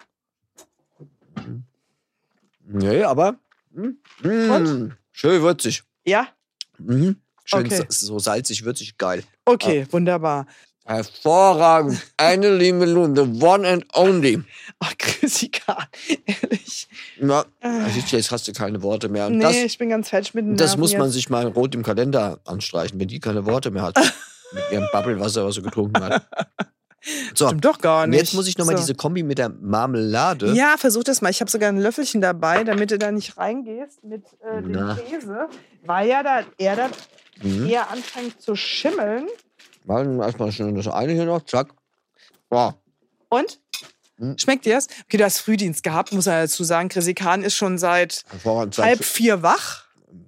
Nee, aber. Mm, mm, Und? schön würzig. Ja? Mhm. Schön Okay. so, so salzig, würzig, geil. Okay, wunderbar. Hervorragend. Eine liebe Lunde. One and only. Ach, Chrissy Kahn, ehrlich. Ja, Äh. siehst du, jetzt hast du keine Worte mehr. Und Nee, das, ich bin ganz falsch mit den das Nerven muss man jetzt. sich mal rot im Kalender anstreichen, wenn die keine Worte mehr hat. Mit ihrem Bubblewasser, was sie getrunken hat. So, Stimmt doch gar und nicht. jetzt muss ich nochmal So. diese Kombi mit der Marmelade. Ja, versuch das mal. Ich habe sogar ein Löffelchen dabei, damit du da nicht reingehst mit äh, dem Na. Käse. Weil ja da er dann Mhm. eher anfängt zu schimmeln. Mal erstmal schön das eine hier noch, zack. Wow. Und? Mhm. Schmeckt dir's? Okay, du hast Frühdienst gehabt, muss er dazu sagen. Chrissy Kahn ist schon seit Hervorragend. Seit halb vier wach.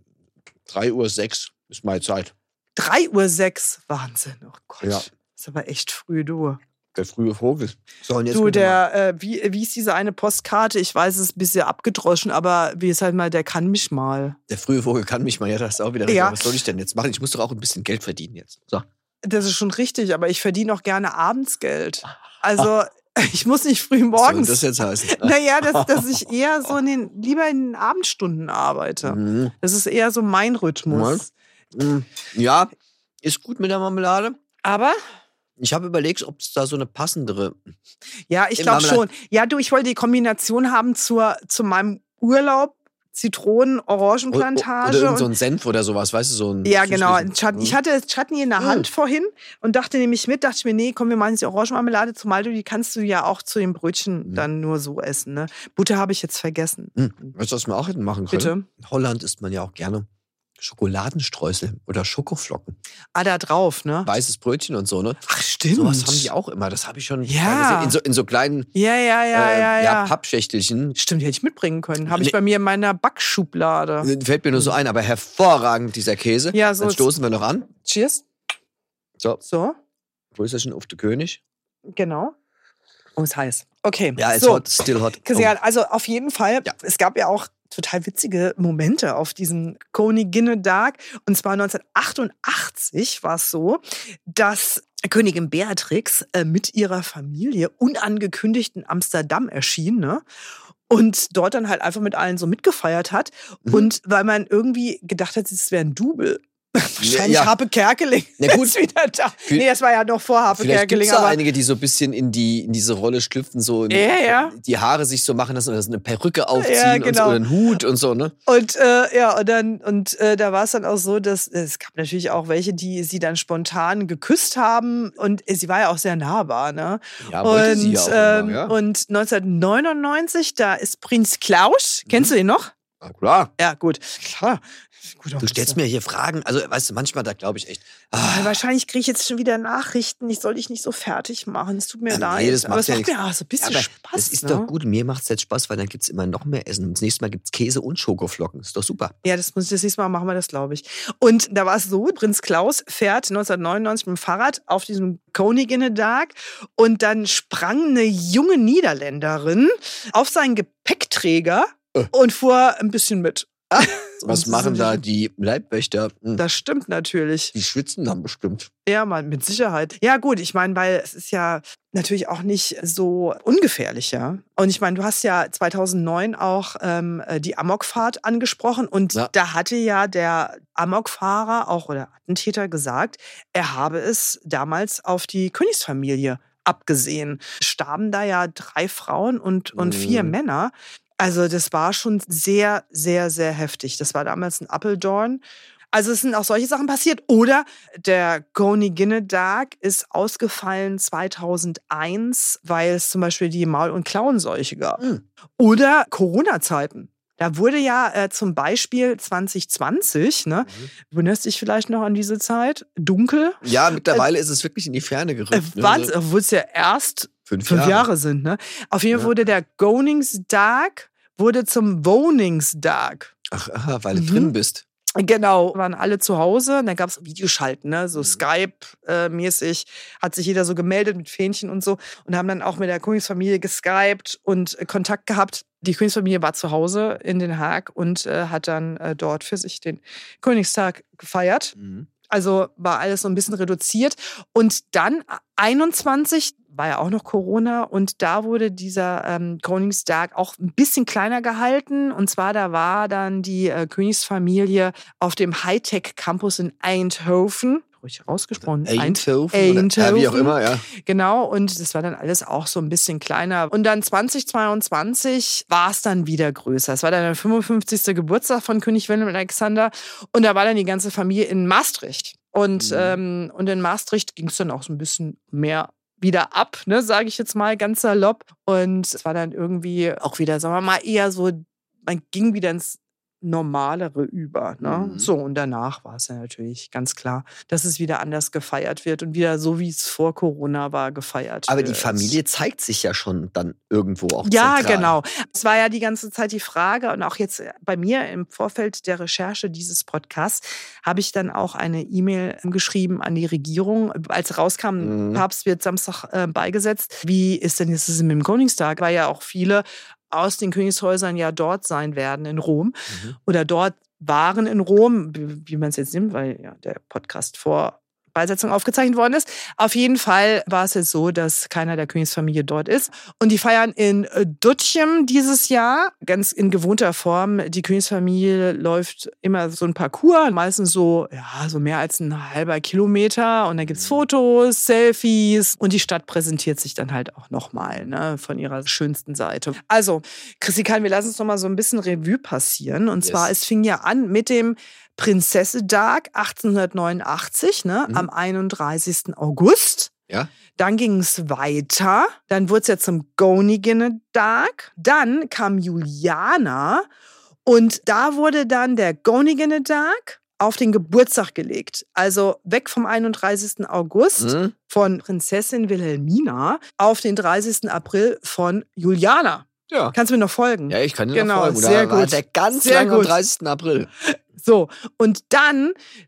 drei Uhr sechs ist meine Zeit. drei Uhr sechs. Wahnsinn. Oh Gott. Ja. Das ist aber echt früh, du. Der frühe Vogel. So, und jetzt Du, guck mal. der, äh, wie, wie ist diese eine Postkarte? Ich weiß, es ist ein bisschen abgedroschen, aber wie ist halt mal, der kann mich mal. Der frühe Vogel kann mich mal, ja, das ist auch wieder Ja. richtig. Was soll ich denn jetzt machen? Ich muss doch auch ein bisschen Geld verdienen jetzt. So. Das ist schon richtig, aber ich verdiene auch gerne abends Geld. Also, ich muss nicht früh morgens. Was soll das jetzt heißen? Naja, dass, dass ich eher so in den, lieber in den Abendstunden arbeite. Mhm. Das ist eher so mein Rhythmus. Mhm. Ja, ist gut mit der Marmelade. Aber, Ich habe überlegt, ob es da so eine passendere. ja, ich Im glaube Marmelade- schon. Ja, du, ich wollte die Kombination haben zur, zu meinem Urlaub. Zitronen, Orangenplantage. Oder irgend und so ein Senf oder sowas, weißt du, so ein. ja, genau. süßlichen- ein Chutney. Ich Mhm. hatte Chutney in der Mhm. Hand vorhin und dachte nämlich mit, dachte ich mir, nee, komm, wir machen jetzt die Orangenmarmelade, zumal du die kannst du ja auch zu den Brötchen Mhm. dann nur so essen. Ne? Butter habe ich jetzt vergessen. Mhm. Weißt du, was wir auch hätten machen können? Bitte. In Holland isst man ja auch gerne Schokoladenstreusel oder Schokoflocken. Ah, da drauf, ne? Weißes Brötchen und so, ne? Ach, stimmt. Sowas haben die auch immer. Das habe ich schon Ja. gesehen. In so, in so kleinen Ja, ja, ja, äh, ja, ja. Pappschächtelchen. Stimmt, die hätte ich mitbringen können. Habe ich Nee. bei mir in meiner Backschublade. Fällt mir nur so ein, aber hervorragend, dieser Käse. Ja, so Dann ist- stoßen wir noch an. Cheers. So, So, Größerchen auf den König. genau. Oh, ist heiß. Okay. Ja, it's so. hot, still hot. Christian, also auf jeden Fall, Ja. es gab ja auch total witzige Momente auf diesem Koninginnedag. Und zwar neunzehnhundertachtundachtzig war es so, dass Königin Beatrix äh, mit ihrer Familie unangekündigt in Amsterdam erschien, ne? Und dort dann halt einfach mit allen so mitgefeiert hat. Mhm. Und weil man irgendwie gedacht hat, es wäre ein Double. Wahrscheinlich Ja. Harpe Kerkeling Na gut. ist wieder da. Für- nee, es war ja noch vor Harpe Vielleicht gibt Kerkeling. es da Aber einige, die so ein bisschen in, die, in diese Rolle schlüpfen, so in, Ja, ja. die Haare sich so machen lassen oder so eine Perücke aufziehen Ja, und so, genau. oder einen Hut und so, ne? Und äh, ja, und dann und äh, da war es dann auch so, dass es gab natürlich auch welche, die sie dann spontan geküsst haben und äh, sie war ja auch sehr nahbar, ne? Ja, wollte Und sie ja auch ähm, immer, ja. und neunzehnhundertneunundneunzig, da ist Prinz Klaus. Kennst du ihn noch? Na klar. Ja, gut. Klar. Gut, Du stellst mir hier Fragen, also weißt du, manchmal da glaube ich echt, Ah, ah, wahrscheinlich kriege ich jetzt schon wieder Nachrichten. Ich soll dich nicht so fertig machen. Es tut mir Ja, nee, leid. das aber macht es ja macht nichts. mir auch so ein bisschen aber Spaß. das ist ne? doch gut. Mir macht es jetzt Spaß, weil dann gibt es immer noch mehr Essen. Und das nächste Mal gibt es Käse und Schokoflocken. Ist doch super. Ja, das muss ich das nächste Mal machen wir das, glaube ich. Und da war es so, Prinz Klaus fährt neunzehnhundertneunundneunzig mit dem Fahrrad auf diesem Koninginnendag und dann sprang eine junge Niederländerin auf seinen Gepäckträger Äh. und fuhr ein bisschen mit. Was machen da die Leibwächter? Hm. Das stimmt natürlich. Die schwitzen dann bestimmt. Ja, mal mit Sicherheit. Ja gut, ich meine, weil es ist ja natürlich auch nicht so ungefährlich, ja. Und ich meine, du hast ja zweitausendneun auch ähm, die Amokfahrt angesprochen und ja. da hatte ja der Amokfahrer auch oder Attentäter gesagt, er habe es damals auf die Königsfamilie abgesehen. Starben da ja drei Frauen und, und vier mhm. Männer. Also das war schon sehr, sehr, sehr heftig. Das war damals ein Apeldoorn. Also es sind auch solche Sachen passiert. Oder der Goninginnedag ist ausgefallen zweitausendeins, weil es zum Beispiel die Maul- und Klauenseuche gab. Mhm. Oder Corona-Zeiten. Da wurde ja äh, zum Beispiel zwanzig zwanzig, ne, mhm. du erinnerst dich vielleicht noch an diese Zeit, dunkel. Ja, mittlerweile äh, ist es wirklich in die Ferne gerückt. Äh, Wahnsinn, ne? Obwohl es ja erst fünf, fünf Jahre. Jahre sind. Ne? Auf jeden Fall ja. wurde der Goningsdag wurde zum Woningsdag. Ach, aha, weil du mhm. drin bist. Genau, waren alle zu Hause. Und dann gab es Videoschalten, ne? So mhm. Skype-mäßig. Hat sich jeder so gemeldet mit Fähnchen und so. Und haben dann auch mit der Königsfamilie geskypt und äh, Kontakt gehabt. Die Königsfamilie war zu Hause in Den Haag und äh, hat dann äh, dort für sich den Königstag gefeiert. Mhm. Also war alles so ein bisschen reduziert. Und dann einundzwanzig war ja auch noch Corona und da wurde dieser ähm, Koningstag auch ein bisschen kleiner gehalten. Und zwar, da war dann die äh, Königsfamilie auf dem Hightech-Campus in Eindhoven. Ruhig ausgesprochen. Eindhoven? Eindhoven. Ja, wie auch immer, ja. Genau, und das war dann alles auch so ein bisschen kleiner. Und dann zweitausendzweiundzwanzig war es dann wieder größer. Es war dann der fünfundfünfzigste Geburtstag von König Willem Alexander und da war dann die ganze Familie in Maastricht. Und, mhm. ähm, und in Maastricht ging es dann auch so ein bisschen mehr wieder ab, ne, sage ich jetzt mal ganz salopp. Und es war dann irgendwie auch wieder, sagen wir mal, eher so, man ging wieder ins Normalere über. Ne? Mhm. So, und danach war es ja natürlich ganz klar, dass es wieder anders gefeiert wird und wieder so, wie es vor Corona war, gefeiert Aber wird. Aber die Familie zeigt sich ja schon dann irgendwo auch Ja, zentral. Genau. Es war ja die ganze Zeit die Frage und auch jetzt bei mir im Vorfeld der Recherche dieses Podcasts habe ich dann auch eine E-Mail geschrieben an die Regierung, als rauskam, mhm. Papst wird Samstag äh, beigesetzt. Wie ist denn jetzt das mit dem Koningstag? Weil ja auch viele aus den Königshäusern ja dort sein werden in Rom mhm. oder dort waren in Rom, wie man es jetzt nimmt, weil ja der Podcast vor Beisetzung aufgezeichnet worden ist. Auf jeden Fall war es jetzt so, dass keiner der Königsfamilie dort ist. Und die feiern in Dutchem dieses Jahr, ganz in gewohnter Form. Die Königsfamilie läuft immer so ein Parcours, meistens so, ja, so mehr als ein halber Kilometer. Und da gibt's Fotos, Selfies und die Stadt präsentiert sich dann halt auch nochmal, ne, von ihrer schönsten Seite. Also, Christi Kahn, wir lassen uns noch mal so ein bisschen Revue passieren. Und yes. zwar, es fing ja an mit dem Prinzessendag achtzehnhundertneunundachtzig, ne, mhm. am einunddreißigsten August. Ja. Dann ging es weiter. Dann wurde es ja zum Goninginnedag. Dann kam Juliana und da wurde dann der Goninginnedag auf den Geburtstag gelegt. Also weg vom einunddreißigsten August mhm. von Prinzessin Wilhelmina auf den dreißigsten April von Juliana. Ja. Kannst du mir noch folgen? Ja, ich kann dir genau, noch folgen. Sehr da war gut. der ganz sehr lange gut. am dreißigsten April. So, und dann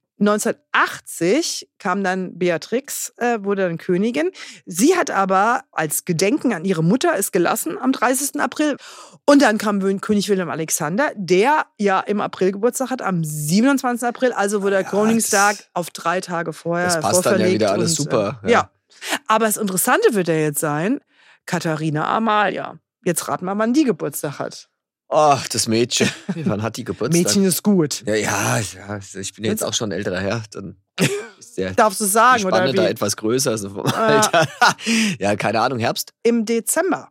neunzehnhundertachtzig kam dann Beatrix, äh, wurde dann Königin. Sie hat aber als Gedenken an ihre Mutter es gelassen am dreißigsten April. Und dann kam König Willem Alexander, der ja im April Geburtstag hat, am siebenundzwanzigsten April. Also wurde der ja, Koningstag auf drei Tage vorher Das passt dann ja wieder alles und, super. Äh, ja. ja, aber das Interessante wird ja jetzt sein, Katharina Amalia. Jetzt raten wir, wann die Geburtstag hat. Ach, das Mädchen. Wann hat die Geburtstag? Mädchen ist gut. Ja, ja, ja ich bin jetzt auch schon ein älterer Herr. Dann ist der Darfst du sagen, die Spanne oder wie? da etwas größer. Also vom ah. Alter. Ja, keine Ahnung, Herbst? Im Dezember.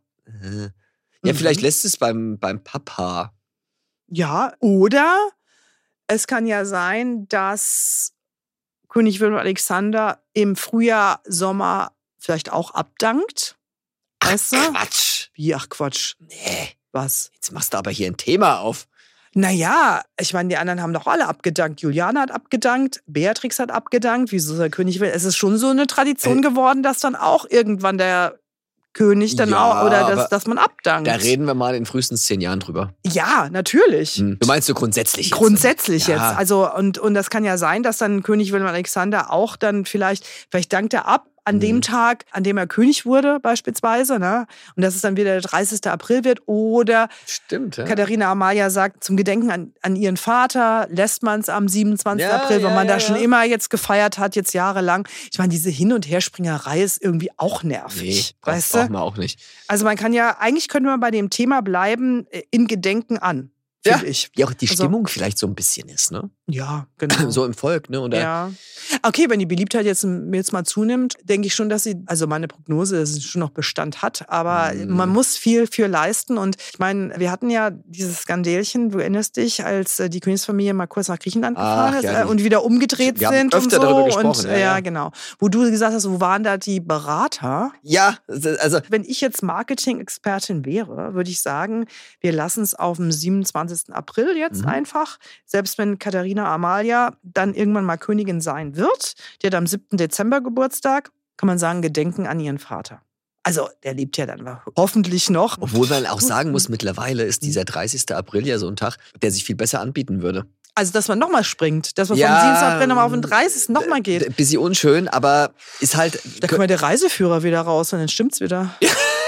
Ja, mhm. vielleicht lässt es beim, beim Papa. Ja, oder es kann ja sein, dass König Willem Alexander im Frühjahr, Sommer vielleicht auch abdankt. Weißt du? Ach, Quatsch. Wie, ach Quatsch? Nee. Was? Jetzt machst du aber hier ein Thema auf. Naja, ich meine, die anderen haben doch alle abgedankt. Juliana hat abgedankt, Beatrix hat abgedankt. Wieso der König will? Es ist schon so eine Tradition äh. geworden, dass dann auch irgendwann der König dann ja, auch, oder dass, dass man abdankt. Da reden wir mal in den frühesten zehn Jahren drüber. Ja, natürlich. Hm. Du meinst so grundsätzlich jetzt? Grundsätzlich ja. jetzt. Also, und, und das kann ja sein, dass dann König Willem Alexander auch dann vielleicht, vielleicht dankt er ab, an Mhm. dem Tag, an dem er König wurde beispielsweise, ne? Und dass es dann wieder der dreißigster April wird. Oder Stimmt, ja. Katharina Amalia sagt, zum Gedenken an, an ihren Vater lässt man es am siebenundzwanzigsten Ja, April, weil ja, man ja, da schon ja. immer jetzt gefeiert hat, jetzt jahrelang. Ich meine, diese Hin- und Herspringerei ist irgendwie auch nervig, Nee, weißt braucht du? man auch nicht. Also man kann ja, eigentlich könnte man bei dem Thema bleiben, äh, in Gedenken an, Ja. finde ich. Wie auch die Also- Stimmung vielleicht so ein bisschen ist, ne? Ja, genau. So im Volk, ne? Oder Ja. Okay, wenn die Beliebtheit jetzt, jetzt mal zunimmt, denke ich schon, dass sie, also meine Prognose, dass sie schon noch Bestand hat, aber Mhm. man muss viel für leisten. Und ich meine, wir hatten ja dieses Skandälchen, du erinnerst dich, als äh, die Königsfamilie mal kurz nach Griechenland Ach, gefahren ist ja, äh, die- und wieder umgedreht Wir haben sind und öfter so. darüber gesprochen, und, ja, äh, ja. genau. Wo du gesagt hast, wo waren da die Berater? ja, also Wenn ich jetzt Marketing-Expertin wäre, würde ich sagen, wir lassen es auf dem siebenundzwanzigsten April jetzt Mhm. einfach. Selbst wenn Katharina Amalia dann irgendwann mal Königin sein wird, die hat am siebten Dezember Geburtstag, kann man sagen, Gedenken an ihren Vater. Also, der lebt ja dann hoffentlich noch. obwohl man auch sagen muss, mittlerweile ist dieser dreißigster April ja so ein Tag, der sich viel besser anbieten würde. Also, dass man nochmal springt, dass man Ja, vom siebenundzwanzigsten April nochmal auf den dreißigsten nochmal Ein geht. bisschen unschön, aber ist halt. Da können wir der Reiseführer wieder raus und dann stimmt's wieder.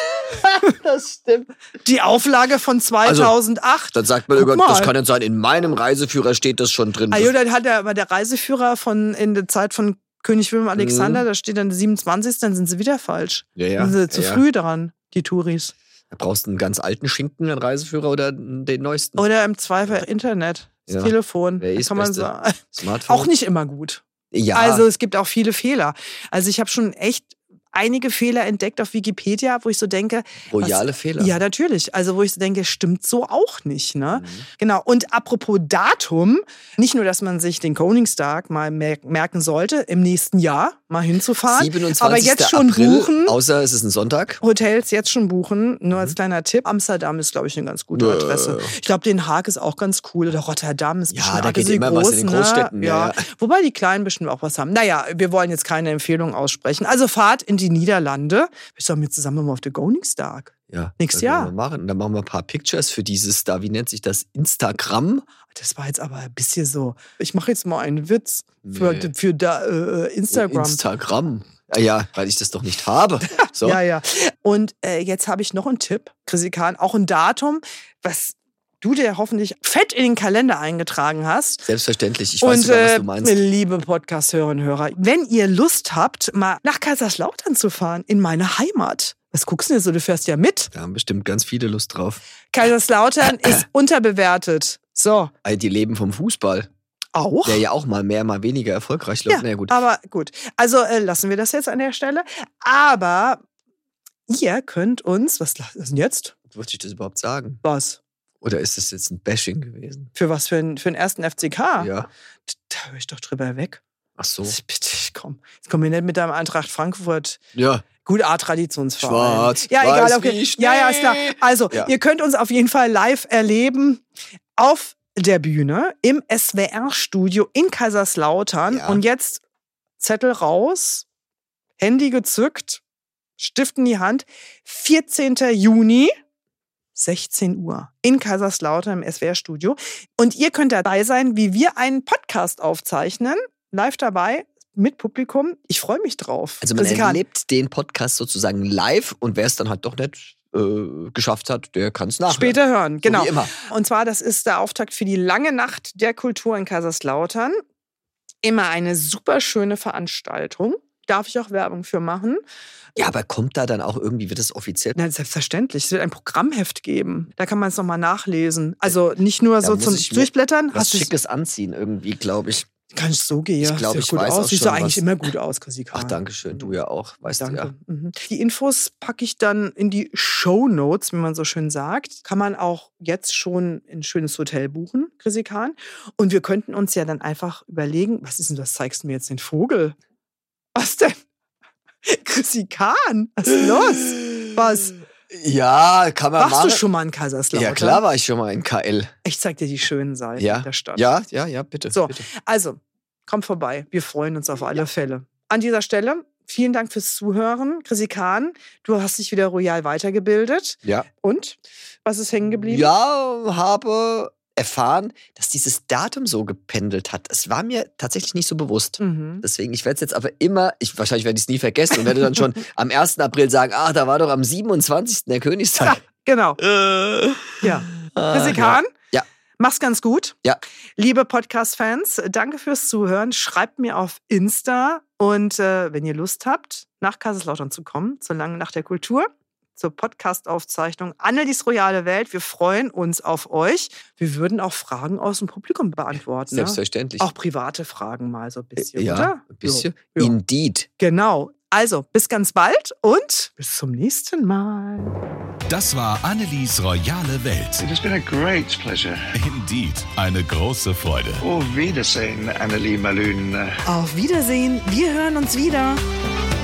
Das stimmt. Die Auflage von zweitausendacht. Dann sagt man, Guck irgendwann, das mal. kann nicht sein, in meinem Reiseführer steht das schon drin. Ah, jo, dann hat der, aber der Reiseführer von in der Zeit von König Wilhelm Alexander, da steht dann der siebenundzwanzigste, dann sind sie wieder falsch. ja, ja, Dann sind sie zu ja, ja. früh dran, die Touris. Da brauchst du einen ganz alten Schinken, einen Reiseführer oder den neuesten. Oder im Zweifel Internet, das Ja. Telefon. Wer Da ist kann man Beste? sagen. Smartphone. Auch nicht immer gut. Ja, Also es gibt auch viele Fehler. Also ich habe schon echt einige Fehler entdeckt auf Wikipedia, wo ich so denke, royale was, Fehler. Ja, natürlich. Also wo ich so denke, stimmt so auch nicht. Ne? Mhm. Genau. Und apropos Datum, nicht nur, dass man sich den Koningstag mal mer- merken sollte, im nächsten Jahr mal hinzufahren, siebenundzwanzigster aber jetzt schon April, buchen. Außer es ist ein Sonntag. Hotels jetzt schon buchen, nur als kleiner Tipp. Amsterdam ist, glaube ich, eine ganz gute Ja. Adresse. Ich glaube, Den Haag ist auch ganz cool. Oder Rotterdam ist Ja, bestimmt da auch geht bisschen immer groß, was in den ne? Großstädten, ja, Ja. Wobei die Kleinen bestimmt auch was haben. Naja, wir wollen jetzt keine Empfehlung aussprechen. Also fahrt in die Niederlande. Wir sollen mit zusammen mal auf den Koningstag. Ja, Nächstes das können Jahr. wir machen. Und dann machen wir ein paar Pictures für dieses, da, wie nennt sich das, Instagram. Das war jetzt aber ein bisschen so. Ich mache jetzt mal einen Witz für, Nee. für da, äh, Instagram. Instagram. Ja, ja, weil ich das doch nicht habe. So. Ja, ja. Und äh, jetzt habe ich noch einen Tipp, Chrissy Kahn, auch ein Datum, was du dir hoffentlich fett in den Kalender eingetragen hast. Selbstverständlich. Ich weiß Und sogar, was äh, du meinst. liebe Podcast-Hörerinnen und Hörer, wenn ihr Lust habt, mal nach Kaiserslautern zu fahren, in meine Heimat. Was guckst du denn so? Du fährst ja mit. Da haben bestimmt ganz viele Lust drauf. Kaiserslautern ist unterbewertet. So, All die leben vom Fußball. auch. Der ja auch mal mehr, mal weniger erfolgreich läuft. Ja, Na ja, gut. aber gut. Also äh, lassen wir das jetzt an der Stelle. Aber ihr könnt uns, was ist denn jetzt? Wollte ich das überhaupt sagen? Was? Oder ist das jetzt ein Bashing gewesen? Für was? Für, einen- für den ersten F C K? Ja. Da höre ich doch drüber weg. Ach so. Bitte, komm. Jetzt komm mir nicht mit deinem Eintracht Frankfurt. Ja. Gut, A-Traditionsverein. Schwarz, Ja, egal, weiß okay. wie Schnee. Ja, ja, ist klar. Also, Ja. ihr könnt uns auf jeden Fall live erleben auf der Bühne im S W R-Studio in Kaiserslautern. Ja. Und jetzt Zettel raus, Handy gezückt, Stift in die Hand. vierzehnten Juni, sechzehn Uhr in Kaiserslautern im S W R-Studio. Und ihr könnt dabei sein, wie wir einen Podcast aufzeichnen. Live dabei. Mit Publikum. Ich freue mich drauf. Also man Chrissy Kahn. erlebt den Podcast sozusagen live und wer es dann halt doch nicht äh, geschafft hat, der kann es nachhören. Später hören, genau. So wie immer. Und zwar, das ist der Auftakt für die lange Nacht der Kultur in Kaiserslautern. Immer eine super schöne Veranstaltung. Darf ich auch Werbung für machen? Ja, aber kommt da dann auch irgendwie, wird das offiziell? Na, selbstverständlich. Es wird ein Programmheft geben. Da kann man es nochmal nachlesen. Also nicht nur Da so muss zum ich mir Durchblättern. Was Hast du Schickes anziehen irgendwie, glaube ich. kann ich so gehen. Ich glaub, Sieht ich gut weiß aus. auch Siehst schon du eigentlich was. immer gut aus, Chrissy Kahn. Ach, danke schön. Du ja auch, weißt Danke. du ja. Mhm. Die Infos packe ich dann in die Shownotes, wie man so schön sagt. Kann man auch jetzt schon ein schönes Hotel buchen, Chrissy Kahn. Und wir könnten uns ja dann einfach überlegen, was ist denn das? Zeigst du mir jetzt den Vogel? Was denn? Chrissy Kahn, was ist los? Was? Ja, kann man Warst machen. du schon mal in Kaiserslautern? Ja, klar war ich schon mal in K L. Ich zeig dir die schönen Seiten Ja, der Stadt. ja, ja, ja, bitte. So, bitte. also, komm vorbei. Wir freuen uns auf alle Fälle. An dieser Stelle, vielen Dank fürs Zuhören. Chrissy Kahn, du hast dich wieder royal weitergebildet. Ja. Und? Was ist hängen geblieben? Ja, habe erfahren, dass dieses Datum so gependelt hat. Es war mir tatsächlich nicht so bewusst. Mhm. Deswegen, ich werde es jetzt aber immer, ich, wahrscheinlich werde ich es nie vergessen und werde dann schon am ersten April sagen, ah, da war doch am siebenundzwanzigsten der Königstag. Ja, genau. Äh, ja. Chrissy Kahn, ja. mach's ganz gut. Ja. Liebe Podcast-Fans, danke fürs Zuhören. Schreibt mir auf Insta und äh, wenn ihr Lust habt, nach Kaiserslautern zu kommen, zur langen Nacht der Kultur, zur Podcast-Aufzeichnung Annelies royale Welt. Wir freuen uns auf euch. Wir würden auch Fragen aus dem Publikum beantworten. Selbstverständlich. Ne? Auch private Fragen mal so ein bisschen, ja, oder? ein bisschen. Ja. Indeed. Genau. Also, bis ganz bald und bis zum nächsten Mal. Das war Annelies royale Welt. It has been a great pleasure. Indeed, eine große Freude. Auf Wiedersehen, Annelie Malün. Auf Wiedersehen. Wir hören uns wieder.